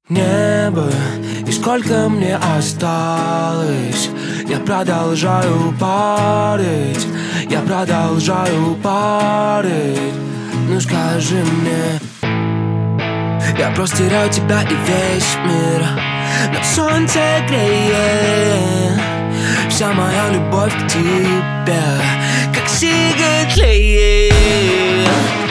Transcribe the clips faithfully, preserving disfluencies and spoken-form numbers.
Небо, и сколько мне осталось? Я продолжаю парить, я продолжаю парить. Ну скажи мне, я просто теряю тебя и весь мир, но солнце греет. Вся моя любовь к тебе, как сигарет тлеет.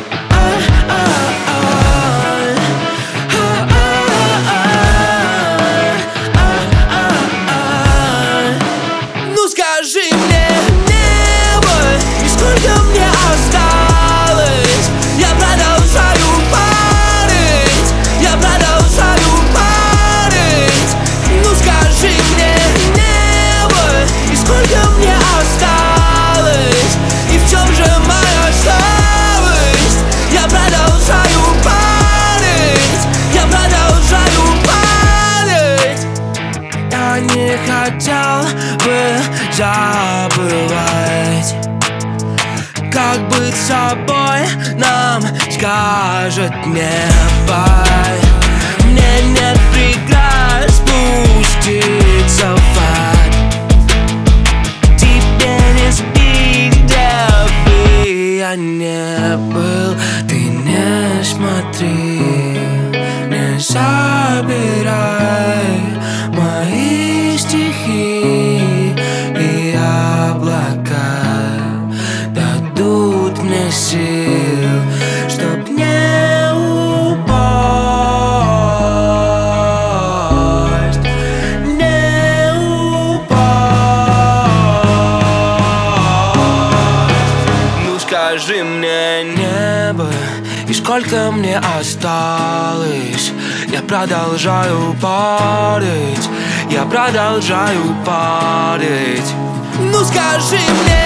Ну скажи мне, небо, и сколько мне осталось? Я продолжаю парить, я продолжаю парить. Ну скажи мне, небо, и сколько мне осталось? И в чем же моя слабость? Я продолжаю парить, я продолжаю парить. Я не хотел бы забывать, как быть собой нам скажет небо. Мне нет преград спуститься в ад. Тебе не сбить, где бы я не был. Ты не смотри, не забирай мои стихи, и облака дадут мне сил, чтоб не упасть, не упасть. Ну скажи мне, небо, и сколько мне осталось? Я продолжаю парить, я продолжаю парить. Ну скажи мне,